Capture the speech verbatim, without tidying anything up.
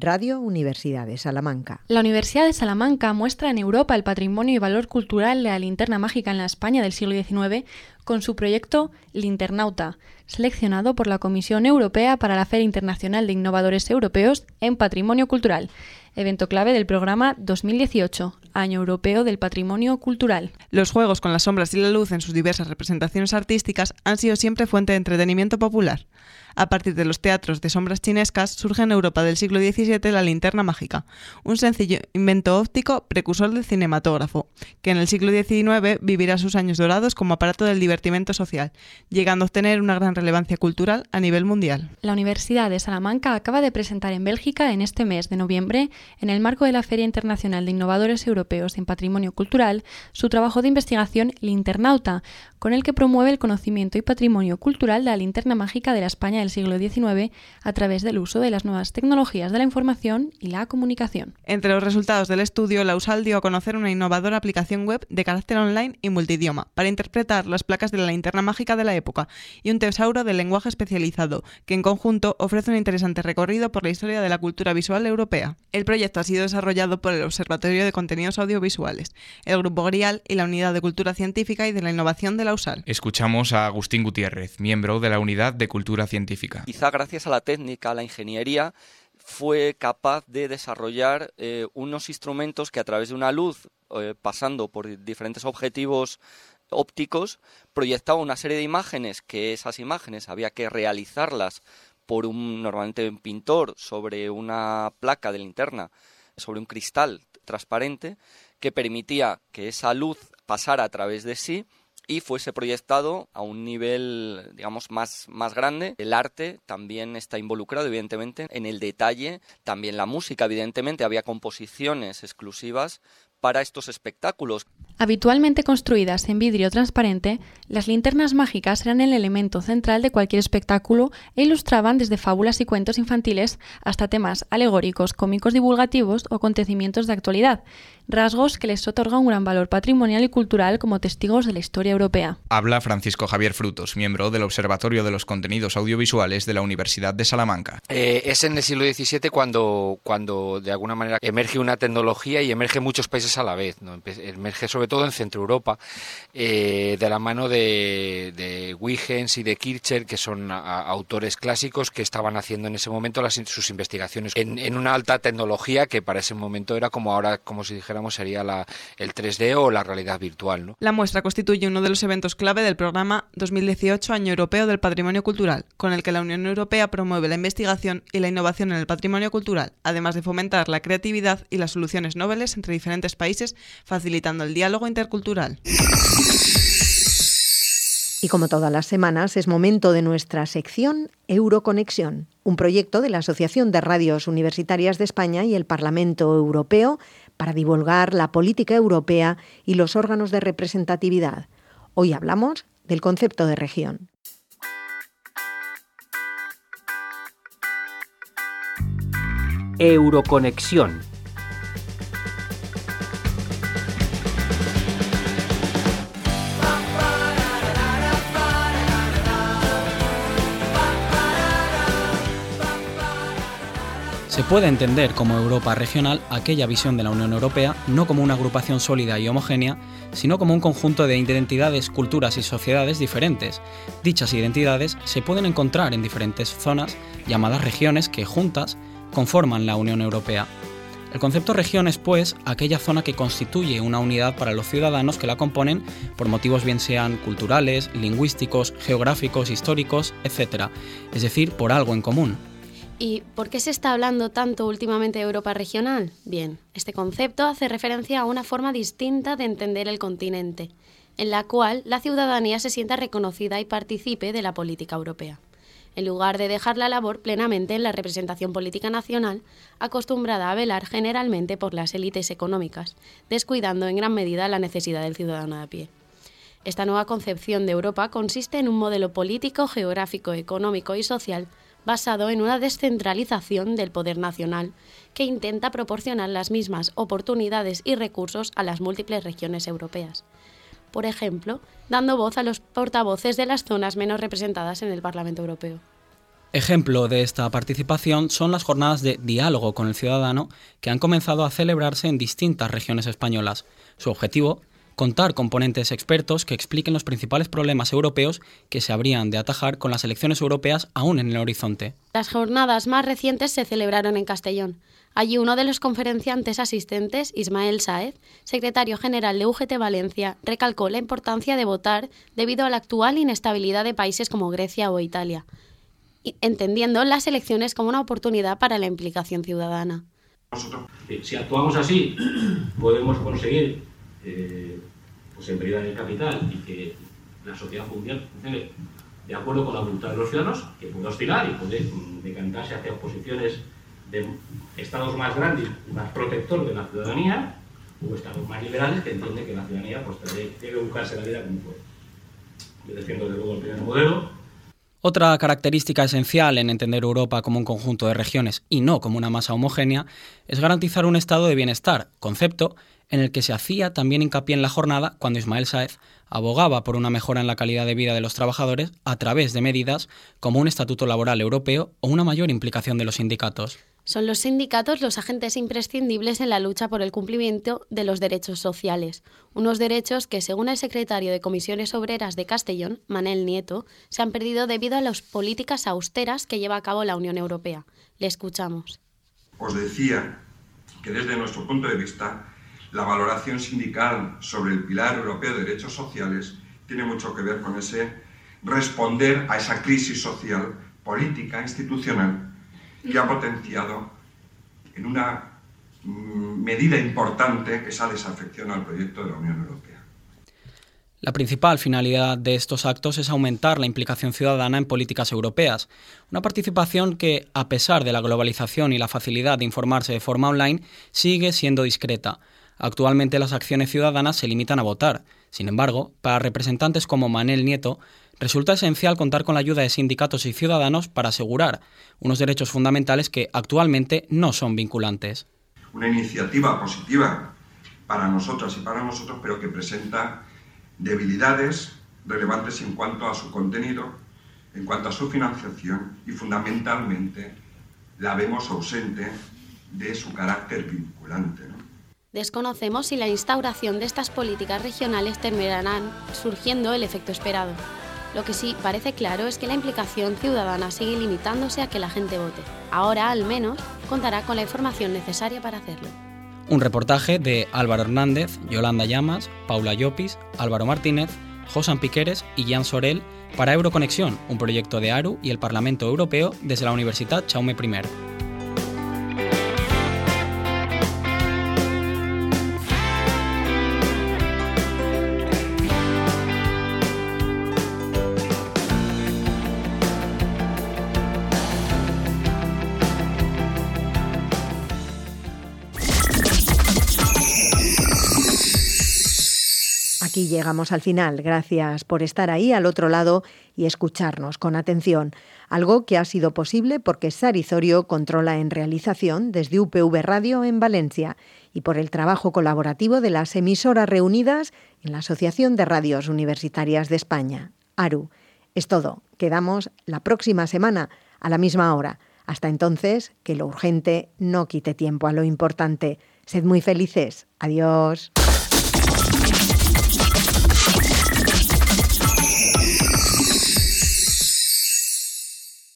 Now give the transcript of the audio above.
Radio Universidad de Salamanca. La Universidad de Salamanca muestra en Europa el patrimonio y valor cultural de la linterna mágica en la España del siglo diecinueve con su proyecto Linternauta, seleccionado por la Comisión Europea para la Feria Internacional de Innovadores Europeos en Patrimonio Cultural, evento clave del programa dos mil dieciocho, Año Europeo del Patrimonio Cultural. Los juegos con las sombras y la luz en sus diversas representaciones artísticas han sido siempre fuente de entretenimiento popular. A partir de los teatros de sombras chinescas surge en Europa del siglo diecisiete la linterna mágica, un sencillo invento óptico precursor del cinematógrafo, que en el siglo diecinueve vivirá sus años dorados como aparato del divertimento social, llegando a obtener una gran relevancia cultural a nivel mundial. La Universidad de Salamanca acaba de presentar en Bélgica en este mes de noviembre, en el marco de la Feria Internacional de Innovadores Europeos en Patrimonio Cultural, su trabajo de investigación Linternauta, con el que promueve el conocimiento y patrimonio cultural de la linterna mágica de la España del siglo diecinueve a través del uso de las nuevas tecnologías de la información y la comunicación. Entre los resultados del estudio, la U S A L dio a conocer una innovadora aplicación web de carácter online y multidioma para interpretar las placas de la linterna mágica de la época y un tesauro de lenguaje especializado que en conjunto ofrece un interesante recorrido por la historia de la cultura visual europea. El proyecto ha sido desarrollado por el Observatorio de Contenidos Audiovisuales, el Grupo Grial y la Unidad de Cultura Científica y de la Innovación de la U S A L. Escuchamos a Agustín Gutiérrez, miembro de la Unidad de Cultura Científica. Quizá gracias a la técnica, a la ingeniería, fue capaz de desarrollar eh, unos instrumentos que a través de una luz, eh, pasando por diferentes objetivos ópticos, proyectaba una serie de imágenes que esas imágenes había que realizarlas por un normalmente un pintor sobre una placa de linterna, sobre un cristal transparente, que permitía que esa luz pasara a través de sí y fuese proyectado a un nivel, digamos, más, más grande. El arte también está involucrado, evidentemente, en el detalle. También la música, evidentemente, había composiciones exclusivas para estos espectáculos. Habitualmente construidas en vidrio transparente, las linternas mágicas eran el elemento central de cualquier espectáculo e ilustraban desde fábulas y cuentos infantiles hasta temas alegóricos, cómicos divulgativos o acontecimientos de actualidad, rasgos que les otorgan un gran valor patrimonial y cultural como testigos de la historia europea. Habla Francisco Javier Frutos, miembro del Observatorio de los Contenidos Audiovisuales de la Universidad de Salamanca. Eh, es en el siglo diecisiete cuando, cuando de alguna manera emerge una tecnología y emerge muchos países a la vez, ¿no? Emerge sobre todo en Centro Europa, eh, de la mano de, de Huygens y de Kircher, que son a, autores clásicos que estaban haciendo en ese momento las, sus investigaciones en, en una alta tecnología que para ese momento era como ahora, como si dijéramos, sería la, el tres D o la realidad virtual, ¿no? La muestra constituye uno de los eventos clave del programa dos mil dieciocho Año Europeo del Patrimonio Cultural, con el que la Unión Europea promueve la investigación y la innovación en el patrimonio cultural, además de fomentar la creatividad y las soluciones noveles entre diferentes países, facilitando el diálogo intercultural. Y como todas las semanas, es momento de nuestra sección Euroconexión, un proyecto de la Asociación de Radios Universitarias de España y el Parlamento Europeo para divulgar la política europea y los órganos de representatividad. Hoy hablamos del concepto de región. Euroconexión. Se puede entender como Europa regional aquella visión de la Unión Europea no como una agrupación sólida y homogénea, sino como un conjunto de identidades, culturas y sociedades diferentes. Dichas identidades se pueden encontrar en diferentes zonas, llamadas regiones, que juntas conforman la Unión Europea. El concepto región es, pues, aquella zona que constituye una unidad para los ciudadanos que la componen por motivos bien sean culturales, lingüísticos, geográficos, históricos, etcétera, es decir, por algo en común. ¿Y por qué se está hablando tanto últimamente de Europa regional? Bien, este concepto hace referencia a una forma distinta de entender el continente, en la cual la ciudadanía se sienta reconocida y participe de la política europea, en lugar de dejar la labor plenamente en la representación política nacional, acostumbrada a velar generalmente por las élites económicas, descuidando en gran medida la necesidad del ciudadano de a pie. Esta nueva concepción de Europa consiste en un modelo político, geográfico, económico y social basado en una descentralización del poder nacional que intenta proporcionar las mismas oportunidades y recursos a las múltiples regiones europeas. Por ejemplo, dando voz a los portavoces de las zonas menos representadas en el Parlamento Europeo. Ejemplo de esta participación son las jornadas de diálogo con el ciudadano que han comenzado a celebrarse en distintas regiones españolas. Su objetivo, contar con ponentes expertos que expliquen los principales problemas europeos que se habrían de atajar con las elecciones europeas aún en el horizonte. Las jornadas más recientes se celebraron en Castellón. Allí uno de los conferenciantes asistentes, Ismael Sáez, secretario general de U G T Valencia, recalcó la importancia de votar debido a la actual inestabilidad de países como Grecia o Italia, entendiendo las elecciones como una oportunidad para la implicación ciudadana. Nosotros, si actuamos así, podemos conseguir eh, pues seguridad del capital y que la sociedad mundial funcione de acuerdo con la voluntad de los ciudadanos, que puede oscilar y puede decantarse hacia posiciones de estados más grandes y más protectores de la ciudadanía, o estados más liberales que entienden que la ciudadanía pues, debe, debe buscarse la vida como puede. Yo defiendo desde luego el primer modelo. Otra característica esencial en entender Europa como un conjunto de regiones y no como una masa homogénea es garantizar un estado de bienestar, concepto en el que se hacía también hincapié en la jornada cuando Ismael Sáez abogaba por una mejora en la calidad de vida de los trabajadores a través de medidas como un estatuto laboral europeo o una mayor implicación de los sindicatos. Son los sindicatos los agentes imprescindibles en la lucha por el cumplimiento de los derechos sociales, unos derechos que, según el secretario de Comisiones Obreras de Castellón, Manel Nieto, se han perdido debido a las políticas austeras que lleva a cabo la Unión Europea. Le escuchamos. Os decía que desde nuestro punto de vista, la valoración sindical sobre el pilar europeo de derechos sociales tiene mucho que ver con ese responder a esa crisis social, política, institucional, que ha potenciado en una medida importante esa desafección al proyecto de la Unión Europea. La principal finalidad de estos actos es aumentar la implicación ciudadana en políticas europeas, una participación que, a pesar de la globalización y la facilidad de informarse de forma online, sigue siendo discreta. Actualmente las acciones ciudadanas se limitan a votar. Sin embargo, para representantes como Manel Nieto, resulta esencial contar con la ayuda de sindicatos y ciudadanos para asegurar unos derechos fundamentales que actualmente no son vinculantes. Una iniciativa positiva para nosotras y para nosotros, pero que presenta debilidades relevantes en cuanto a su contenido, en cuanto a su financiación y fundamentalmente la vemos ausente de su carácter vinculante, ¿no? Desconocemos si la instauración de estas políticas regionales terminarán surgiendo el efecto esperado. Lo que sí parece claro es que la implicación ciudadana sigue limitándose a que la gente vote. Ahora, al menos, contará con la información necesaria para hacerlo. Un reportaje de Álvaro Hernández, Yolanda Llamas, Paula Llopis, Álvaro Martínez, Josan Piqueres y Jan Sorel para Euroconexión, un proyecto de ARU y el Parlamento Europeo desde la Universidad Jaume primero. Aquí llegamos al final. Gracias por estar ahí al otro lado y escucharnos con atención. Algo que ha sido posible porque Sari Zorio controla en realización desde U P V Radio en Valencia y por el trabajo colaborativo de las emisoras reunidas en la Asociación de Radios Universitarias de España, ARU. Es todo. Quedamos la próxima semana a la misma hora. Hasta entonces, que lo urgente no quite tiempo a lo importante. Sed muy felices. Adiós.